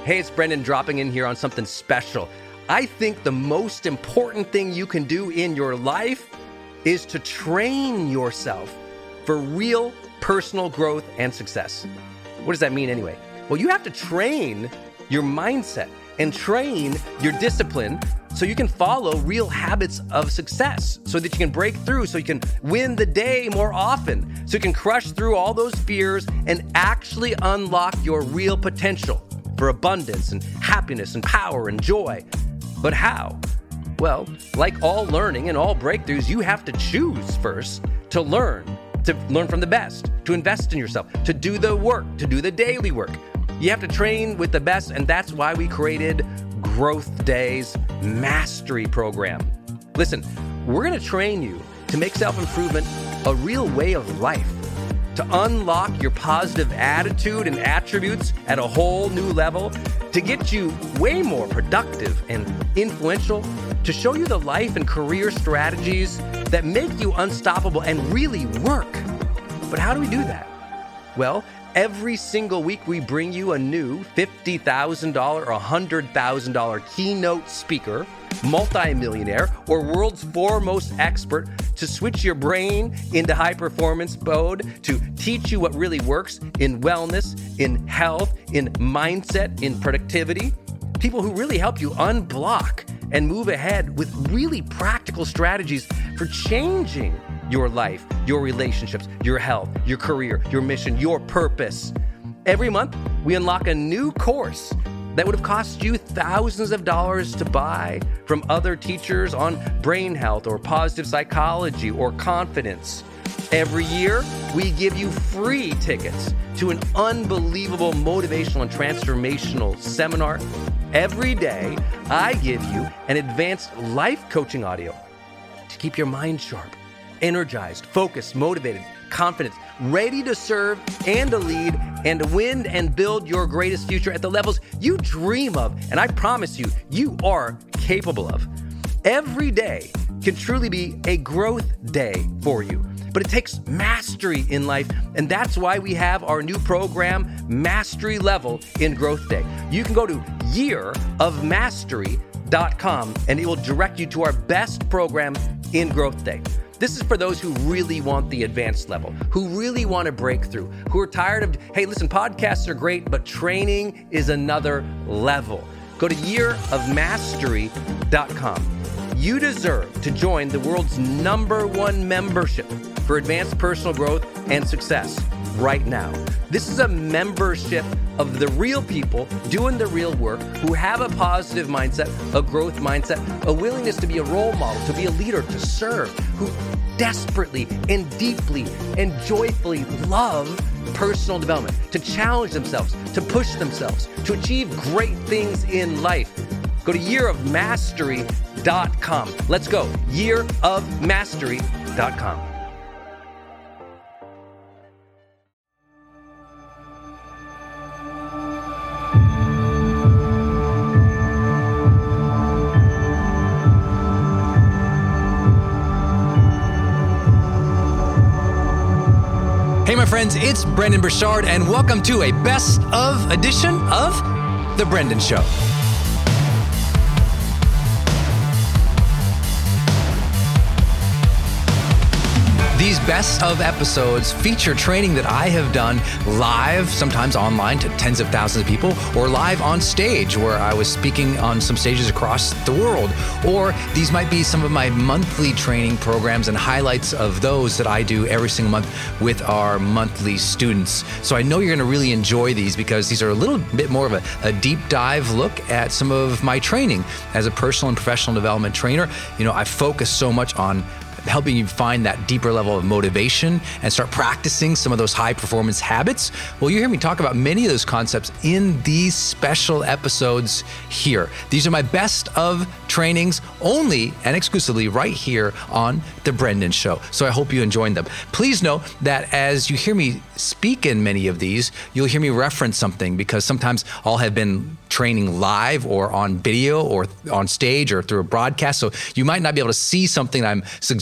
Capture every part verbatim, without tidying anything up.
Hey, it's Brendan dropping in here on something special. I think the most important thing you can do in your life is to train yourself for real personal growth and success. What does that mean anyway? Well, you have to train your mindset and train your discipline so you can follow real habits of success, so that you can break through, so you can win the day more often, so you can crush through all those fears and actually unlock your real potential for abundance and happiness and power and joy. But how? Well, like all learning and all breakthroughs, you have to choose first to learn, to learn from the best, to invest in yourself, to do the work, to do the daily work. You have to train with the best, and that's why we created Growth Day's Mastery Program. Listen, we're going to train you to make self-improvement a real way of life, to unlock your positive attitude and attributes at a whole new level, to get you way more productive and influential, to show you the life and career strategies that make you unstoppable and really work. But how do we do that? Well, every single week we bring you a new fifty thousand dollars or one hundred thousand dollars keynote speaker, multimillionaire, or world's foremost expert to switch your brain into high performance mode, to teach you what really works in wellness, in health, in mindset, in productivity. People who really help you unblock and move ahead with really practical strategies for changing your life, your relationships, your health, your career, your mission, your purpose. Every month, we unlock a new course that would have cost you thousands of dollars to buy from other teachers on brain health or positive psychology or confidence. Every year, we give you free tickets to an unbelievable motivational and transformational seminar. Every day, I give you an advanced life coaching audio to keep your mind sharp, energized, focused, motivated, confident, ready to serve and to lead and to win and build your greatest future at the levels you dream of. And I promise you, you are capable of. Every day can truly be a growth day for you. But it takes mastery in life, and that's why we have our new program, Mastery Level in Growth Day. You can go to year of mastery dot com, and it will direct you to our best program in Growth Day. This is for those who really want the advanced level, who really want to break through, who are tired of, hey, listen, podcasts are great, but training is another level. Go to year of mastery dot com. You deserve to join the world's number one membership for advanced personal growth and success right now. This is a membership of the real people doing the real work, who have a positive mindset, a growth mindset, a willingness to be a role model, to be a leader, to serve, who desperately and deeply and joyfully love personal development, to challenge themselves, to push themselves, to achieve great things in life. Go to year of mastery dot com. Let's go. year of mastery dot com. Hey, my friends, it's Brendan Burchard, and welcome to a best of edition of The Brendan Show. These best of episodes feature training that I have done live, sometimes online to tens of thousands of people, or live on stage where I was speaking on some stages across the world. Or these might be some of my monthly training programs and highlights of those that I do every single month with our monthly students. So I know you're going to really enjoy these because these are a little bit more of a, a deep dive look at some of my training as a personal and professional development trainer. You know, I focus so much on helping you find that deeper level of motivation and start practicing some of those high performance habits. Well, you hear me talk about many of those concepts in these special episodes here. These are my best of trainings only and exclusively right here on The Brendan Show. So I hope you enjoyed them. Please know that as you hear me speak in many of these, you'll hear me reference something because sometimes I'll have been training live or on video or on stage or through a broadcast. So you might not be able to see something I'm suggesting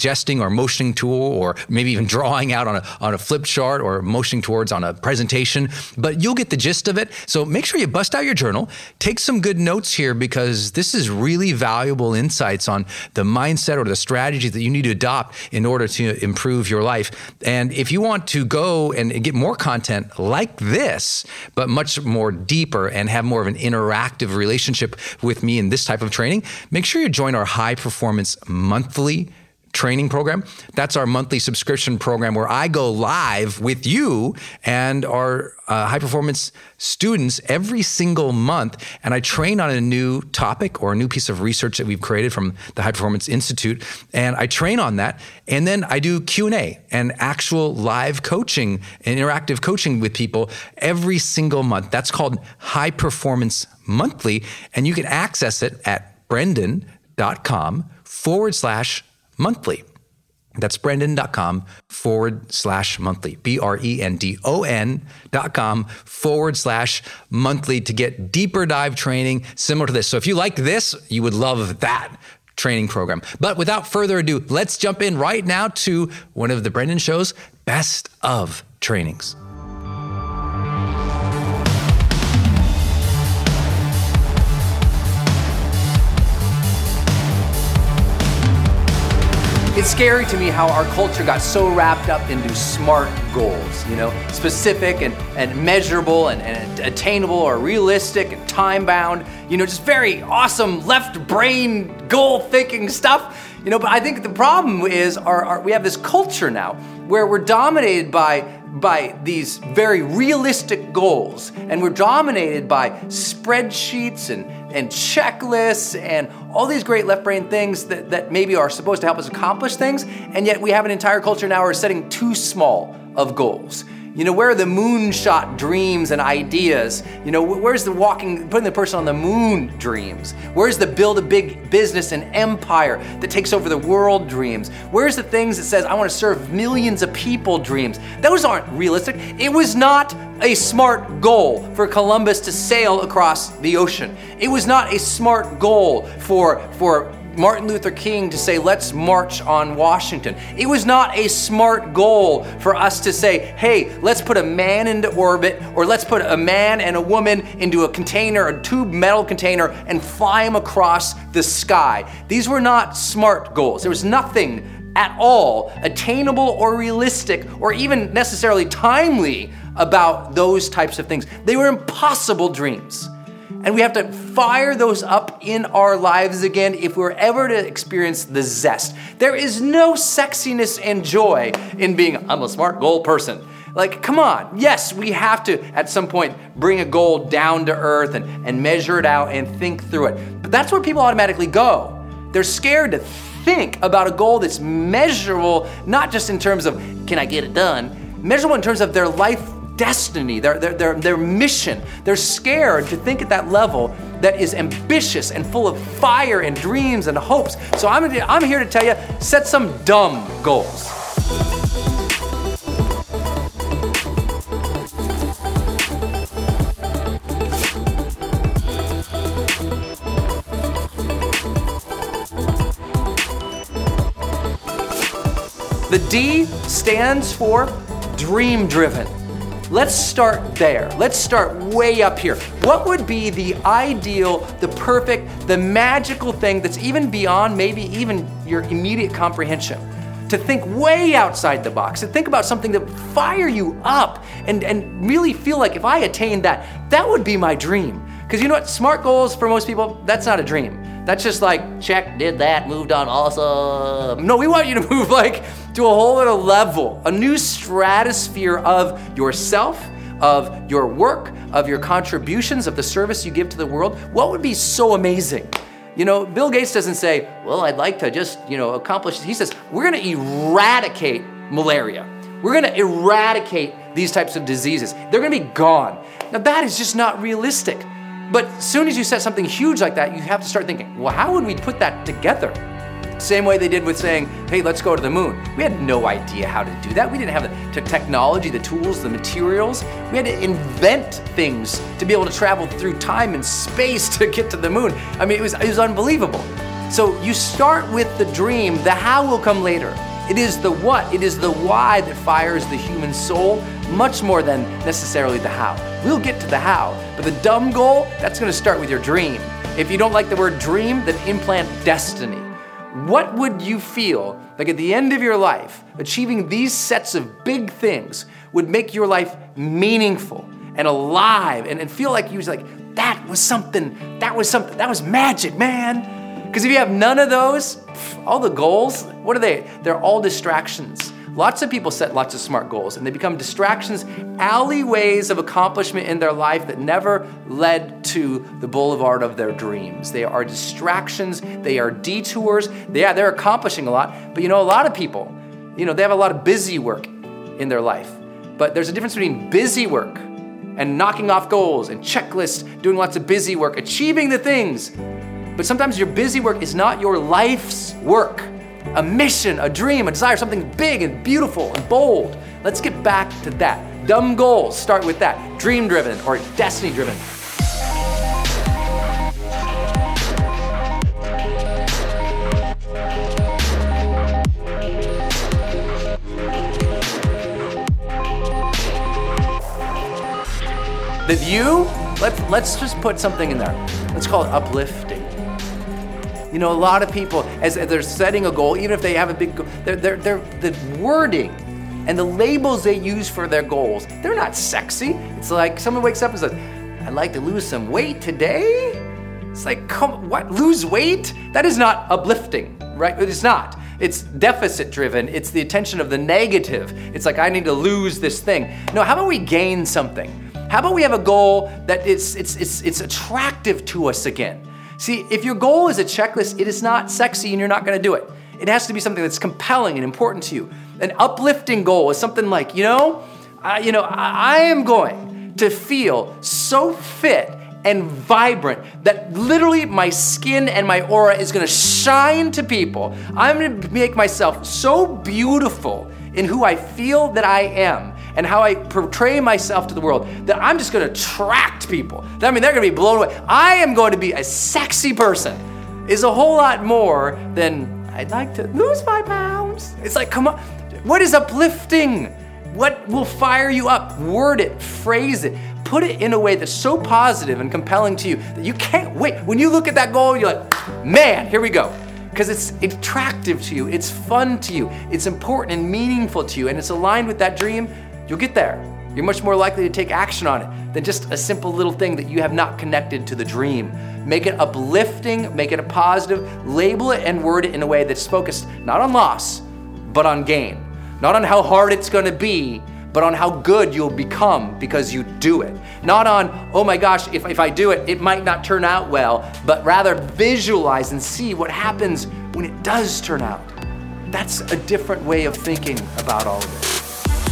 gesturing or motioning to, or maybe even drawing out on a, on a flip chart or motioning towards on a presentation, but you'll get the gist of it. So make sure you bust out your journal, take some good notes here, because this is really valuable insights on the mindset or the strategy that you need to adopt in order to improve your life. And if you want to go and get more content like this, but much more deeper and have more of an interactive relationship with me in this type of training, make sure you join our High Performance Monthly training program. That's our monthly subscription program where I go live with you and our uh, high performance students every single month. And I train on a new topic or a new piece of research that we've created from the High Performance Institute. And I train on that. And then I do Q and A and actual live coaching and interactive coaching with people every single month. That's called High Performance Monthly. And you can access it at brendon.com forward slash monthly. That's brendon.com forward slash monthly. B-R-E-N-D-O-N dot com forward slash monthly to get deeper dive training similar to this. So if you like this, you would love that training program. But without further ado, let's jump in right now to one of the Brendon Show's best of trainings. It's scary to me how our culture got so wrapped up into SMART goals, you know, specific and, and measurable and, and attainable or realistic and time-bound, you know, just very awesome left brain goal thinking stuff, you know, but I think the problem is our, our we have this culture now where we're dominated by by these very realistic goals, and we're dominated by spreadsheets and, and checklists and all these great left brain things that, that maybe are supposed to help us accomplish things, and yet we have an entire culture now where we're setting too small of goals. You know, where are the moonshot dreams and ideas? You know, where's the walking, putting the person on the moon dreams? Where's the build a big business and empire that takes over the world dreams? Where's the things that says, I want to serve millions of people dreams? Those aren't realistic. It was not a SMART goal for Columbus to sail across the ocean. It was not a SMART goal for, for Martin Luther King to say, let's march on Washington. It was not a SMART goal for us to say, hey, let's put a man into orbit, or let's put a man and a woman into a container, a tube metal container, and fly them across the sky. These were not SMART goals. There was nothing at all attainable or realistic or even necessarily timely about those types of things. They were impossible dreams. And we have to fire those up in our lives again if we're ever to experience the zest. There is no sexiness and joy in being, I'm a SMART goal person. Like, come on. Yes, we have to, at some point, bring a goal down to earth and, and measure it out and think through it. But that's where people automatically go. They're scared to think about a goal that's measurable, not just in terms of, can I get it done? Measurable in terms of their life destiny, their, their, their, their mission. They're scared to think at that level that is ambitious and full of fire and dreams and hopes. So I'm, I'm here to tell you, set some dumb goals. The D stands for dream-driven. Let's start there. Let's start way up here. What would be the ideal, the perfect, the magical thing that's even beyond maybe even your immediate comprehension? To think way outside the box, to think about something that would fire you up and, and really feel like if I attained that, that would be my dream. Because you know what? SMART goals for most people, that's not a dream. That's just like, check, did that, moved on, awesome. No, we want you to move like to a whole other level, a new stratosphere of yourself, of your work, of your contributions, of the service you give to the world. What would be so amazing? You know, Bill Gates doesn't say, well, I'd like to just, you know, accomplish. He says, we're gonna eradicate malaria. We're gonna eradicate these types of diseases. They're gonna be gone. Now that is just not realistic. But as soon as you set something huge like that, you have to start thinking, well, how would we put that together? Same way they did with saying, hey, let's go to the moon. We had no idea how to do that. We didn't have the technology, the tools, the materials. We had to invent things to be able to travel through time and space to get to the moon. I mean, it was, it was unbelievable. So you start with the dream, the how will come later. It is the what, it is the why that fires the human soul, much more than necessarily the how. We'll get to the how, but the dumb goal, that's gonna start with your dream. If you don't like the word dream, then implant destiny. What would you feel like at the end of your life, achieving these sets of big things would make your life meaningful and alive and, and feel like you was like, that was something, that was something, that was magic, man. Because if you have none of those, pff, all the goals, what are they? They're all distractions. Lots of people set lots of smart goals and they become distractions, alleyways of accomplishment in their life that never led to the boulevard of their dreams. They are distractions, they are detours. Yeah, they're accomplishing a lot, but you know, a lot of people, you know, they have a lot of busy work in their life. But there's a difference between busy work and knocking off goals and checklists, doing lots of busy work, achieving the things. But sometimes your busy work is not your life's work. A mission, a dream, a desire, something big and beautiful and bold. Let's get back to that. Dumb goals start with that. Dream-driven or destiny-driven. The view, let's, let's just put something in there. Let's call it uplifting. You know, a lot of people, as, as they're setting a goal, even if they have a big goal, they're, they're, they're, the wording and the labels they use for their goals, they're not sexy. It's like someone wakes up and says, I'd like to lose some weight today. It's like, come, what, lose weight? That is not uplifting, right? It's not. It's deficit driven. It's the attention of the negative. It's like, I need to lose this thing. No, how about we gain something? How about we have a goal that is it's, it's, it's attractive to us again? See, if your goal is a checklist, it is not sexy and you're not gonna do it. It has to be something that's compelling and important to you. An uplifting goal is something like, you know, I, you know, I, I am going to feel so fit and vibrant that literally my skin and my aura is gonna shine to people. I'm gonna make myself so beautiful in who I feel that I am and how I portray myself to the world that I'm just gonna attract people. I mean, they're gonna be blown away. I am going to be a sexy person is a whole lot more than I'd like to lose five pounds. It's like, come on, what is uplifting? What will fire you up? Word it, phrase it, put it in a way that's so positive and compelling to you that you can't wait. When you look at that goal, you're like, man, here we go. Because it's attractive to you, it's fun to you, it's important and meaningful to you, and it's aligned with that dream, you'll get there. You're much more likely to take action on it than just a simple little thing that you have not connected to the dream. Make it uplifting, make it a positive, label it and word it in a way that's focused not on loss, but on gain. Not on how hard it's gonna be, but on how good you'll become because you do it. Not on, oh my gosh, if, if I do it, it might not turn out well, but rather visualize and see what happens when it does turn out. That's a different way of thinking about all of this.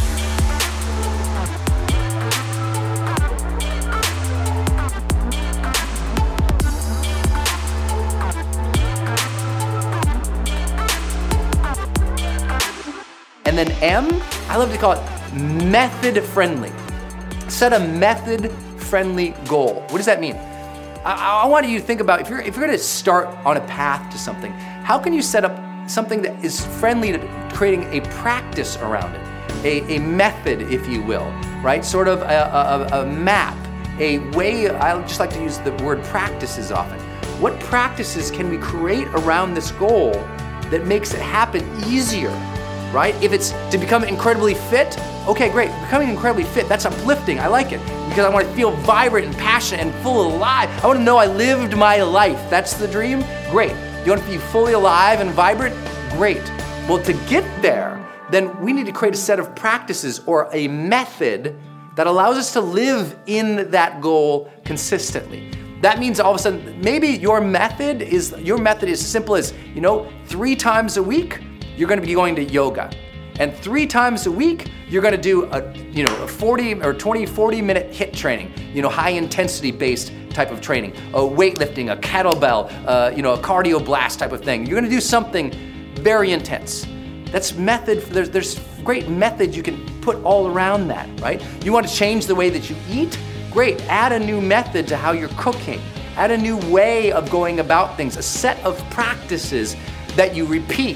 And then M, I love to call it method friendly. Set a method friendly goal. What does that mean? I, I want you to think about if you're if you're gonna start on a path to something, how can you set up something that is friendly to creating a practice around it, a, a method, if you will, right? Sort of a, a, a map, a way. I just like to use the word practices often. What practices can we create around this goal that makes it happen easier? Right? If it's to become incredibly fit, okay, great. Becoming incredibly fit, that's uplifting. I like it because I want to feel vibrant and passionate and full of life. I want to know I lived my life. That's the dream? Great. You want to be fully alive and vibrant? Great. Well, to get there, then we need to create a set of practices or a method that allows us to live in that goal consistently. That means all of a sudden, maybe your method is your method is simple as, you know, three times a week, you're gonna be going to yoga. And three times a week, you're gonna do a, you know, a forty or twenty, forty minute HIIT training, you know, high intensity based type of training, a weightlifting, a kettlebell, uh, you know, a cardio blast type of thing. You're gonna do something very intense. That's method, there's, there's great methods you can put all around that, right? You want to change the way that you eat? Great, add a new method to how you're cooking. Add a new way of going about things, a set of practices that you repeat.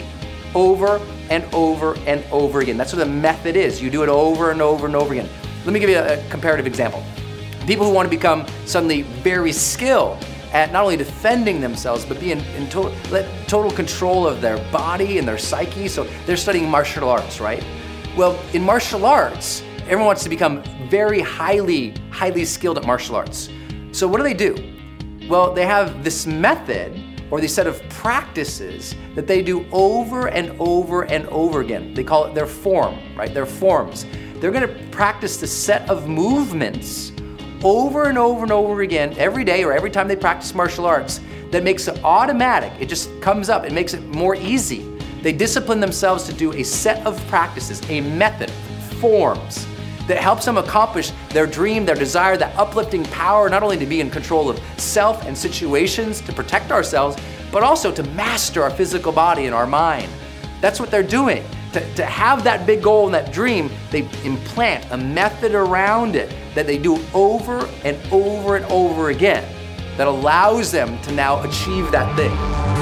over and over and over again. That's what the method is. You do it over and over and over again. Let me give you a, a comparative example. People who want to become suddenly very skilled at not only defending themselves, but be in, in total, total control of their body and their psyche. So they're studying martial arts, right? Well, in martial arts, everyone wants to become very highly, highly skilled at martial arts. So what do they do? Well, they have this method or this set of practices that they do over and over and over again. They call it their form, right? Their forms. They're gonna practice the set of movements over and over and over again every day or every time they practice martial arts that makes it automatic. It just comes up. It makes it more easy. They discipline themselves to do a set of practices, a method, forms that helps them accomplish their dream, their desire, that uplifting power, not only to be in control of self and situations to protect ourselves, but also to master our physical body and our mind. That's what they're doing. To, to have that big goal and that dream, they implant a method around it that they do over and over and over again that allows them to now achieve that thing.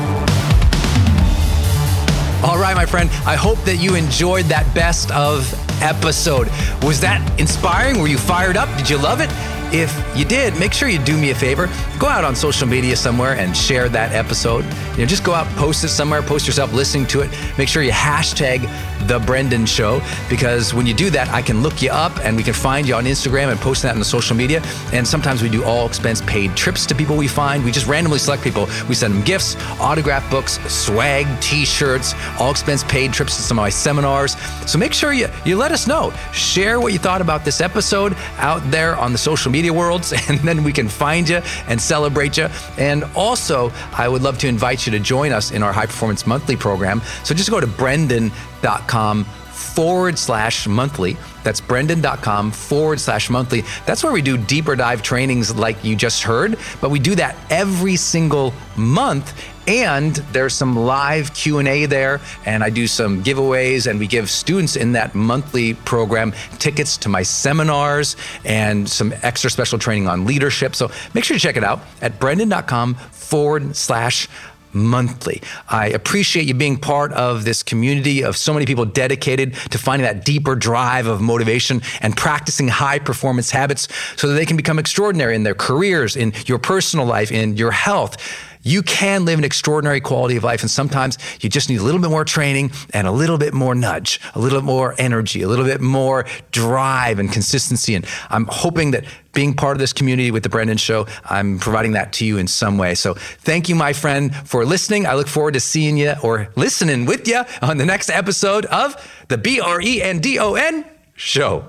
All right, my friend, I hope that you enjoyed that best of episode. Was that inspiring? Were you fired up? Did you love it? If you did, make sure you do me a favor. Go out on social media somewhere and share that episode. You know, just go out, post it somewhere, post yourself listening to it. Make sure you hashtag The Brendan Show, because when you do that, I can look you up and we can find you on Instagram and post that on the social media. And sometimes we do all expense paid trips to people we find. We just randomly select people. We send them gifts, autographed books, swag, t-shirts, all expense paid trips to some of my seminars. So make sure you, you let us know. Share what you thought about this episode out there on the social media worlds, and then we can find you and celebrate you. And also, I would love to invite you to join us in our High Performance Monthly program. So just go to brendan.com forward slash monthly. That's brendan.com forward slash monthly. That's where we do deeper dive trainings like you just heard, but we do that every single month. And there's some live Q and A there, and I do some giveaways, and we give students in that monthly program tickets to my seminars and some extra special training on leadership. So make sure to check it out at brendan.com forward slash monthly. I appreciate you being part of this community of so many people dedicated to finding that deeper drive of motivation and practicing high performance habits so that they can become extraordinary in their careers, in your personal life, in your health. You can live an extraordinary quality of life, and sometimes you just need a little bit more training and a little bit more nudge, a little bit more energy, a little bit more drive and consistency. And I'm hoping that being part of this community with The Brendan Show, I'm providing that to you in some way. So thank you, my friend, for listening. I look forward to seeing you or listening with you on the next episode of the B R E N D O N Show.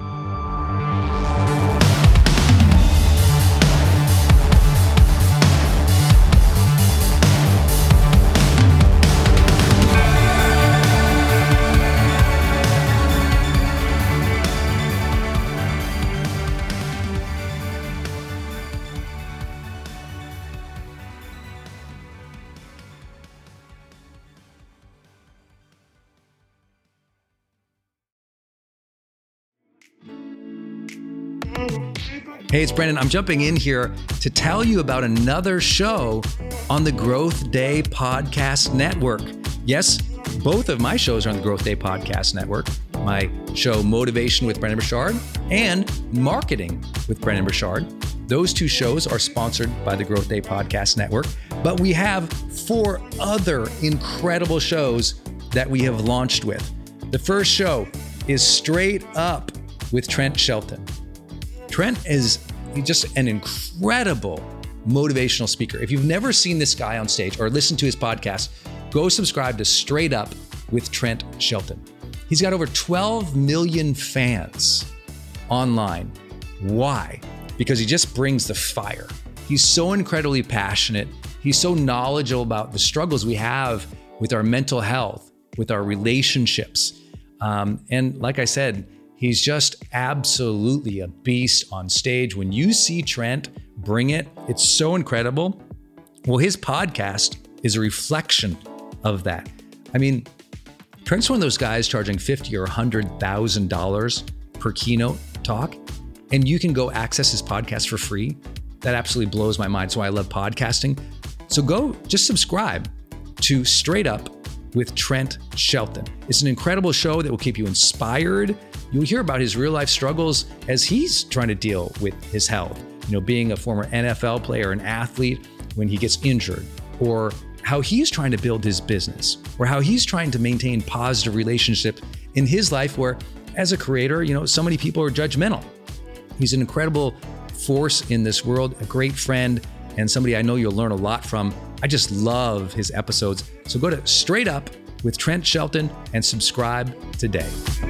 Hey, it's Brendan. I'm jumping in here to tell you about another show on the Growth Day Podcast Network. Yes, both of my shows are on the Growth Day Podcast Network. My show, Motivation with Brendon Burchard, and Marketing with Brendon Burchard. Those two shows are sponsored by the Growth Day Podcast Network, but we have four other incredible shows that we have launched with. The first show is Straight Up with Trent Shelton. Trent is just an incredible motivational speaker. If you've never seen this guy on stage or listened to his podcast, go subscribe to Straight Up with Trent Shelton. He's got over twelve million fans online. Why? Because he just brings the fire. He's so incredibly passionate. He's so knowledgeable about the struggles we have with our mental health, with our relationships. Um, and like I said, he's just absolutely a beast on stage. When you see Trent bring it, it's so incredible. Well, his podcast is a reflection of that. I mean, Trent's one of those guys charging fifty thousand dollars or one hundred thousand dollars per keynote talk, and you can go access his podcast for free. That absolutely blows my mind. That's why I love podcasting. So go just subscribe to Straight Up with Trent Shelton. It's an incredible show that will keep you inspired. You'll hear about his real life struggles as he's trying to deal with his health. You know, being a former N F L player, an athlete, when he gets injured, or how he's trying to build his business, or how he's trying to maintain positive relationship in his life where, as a creator, you know, so many people are judgmental. He's an incredible force in this world, a great friend, and somebody I know you'll learn a lot from. I just love his episodes. So go to Straight Up with Trent Shelton and subscribe today.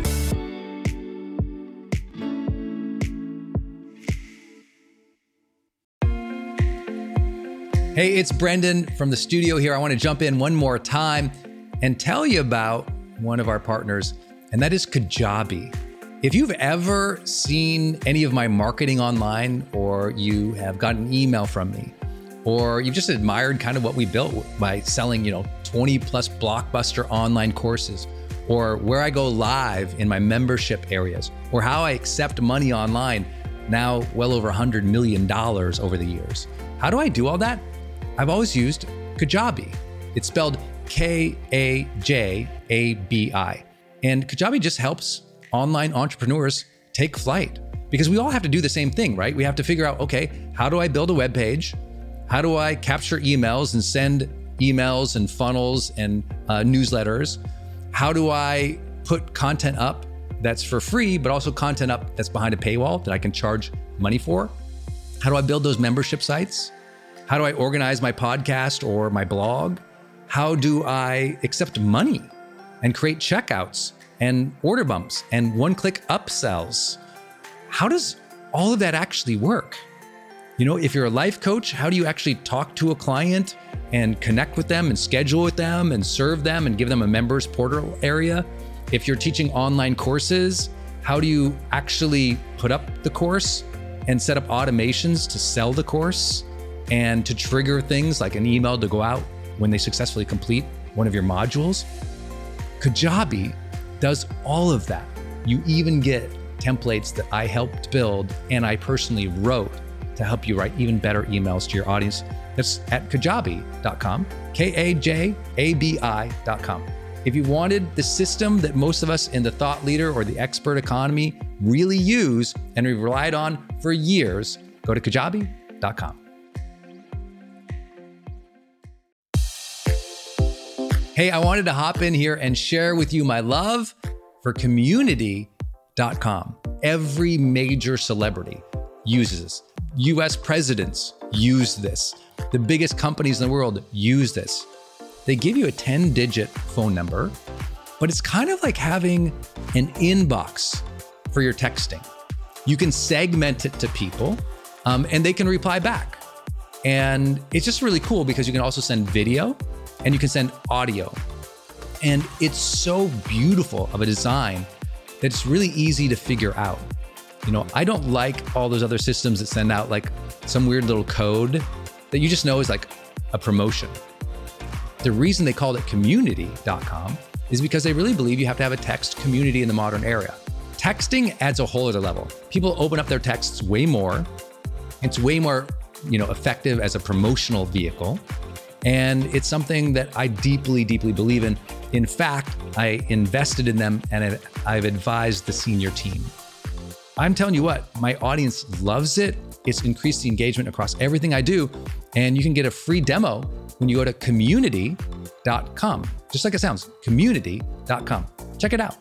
Hey, it's Brendan from the studio here. I want to jump in one more time and tell you about one of our partners, and that is Kajabi. If you've ever seen any of my marketing online, or you have gotten an email from me, or you've just admired kind of what we built by selling, you know, twenty plus blockbuster online courses, or where I go live in my membership areas, or how I accept money online, now well over one hundred million dollars over the years. How do I do all that? I've always used Kajabi. It's spelled K A J A B I. And Kajabi just helps online entrepreneurs take flight, because we all have to do the same thing, right? We have to figure out, okay, how do I build a web page? How do I capture emails and send emails and funnels and uh, newsletters? How do I put content up that's for free, but also content up that's behind a paywall that I can charge money for? How do I build those membership sites? How do I organize my podcast or my blog? How do I accept money and create checkouts and order bumps and one-click upsells? How does all of that actually work? You know, if you're a life coach, how do you actually talk to a client and connect with them and schedule with them and serve them and give them a members portal area? If you're teaching online courses, how do you actually put up the course and set up automations to sell the course and to trigger things like an email to go out when they successfully complete one of your modules? Kajabi does all of that. You even get templates that I helped build and I personally wrote to help you write even better emails to your audience. That's at kajabi dot com, K A J A B I dot com. If you wanted the system that most of us in the thought leader or the expert economy really use and we've relied on for years, go to kajabi dot com. Hey, I wanted to hop in here and share with you my love for community dot com. Every major celebrity uses this. U S presidents use this. The biggest companies in the world use this. They give you a ten digit phone number, but it's kind of like having an inbox for your texting. You can segment it to people um, and they can reply back. And it's just really cool because you can also send video and you can send audio. And it's so beautiful of a design that it's really easy to figure out. You know, I don't like all those other systems that send out like some weird little code that you just know is like a promotion. The reason they called it community dot com is because they really believe you have to have a text community in the modern era. Texting adds a whole other level. People open up their texts way more. It's way more, you know, effective as a promotional vehicle. And it's something that I deeply, deeply believe in. In fact, I invested in them and I've advised the senior team. I'm telling you what, my audience loves it. It's increased the engagement across everything I do. And you can get a free demo when you go to community dot com. Just like it sounds, community dot com. Check it out.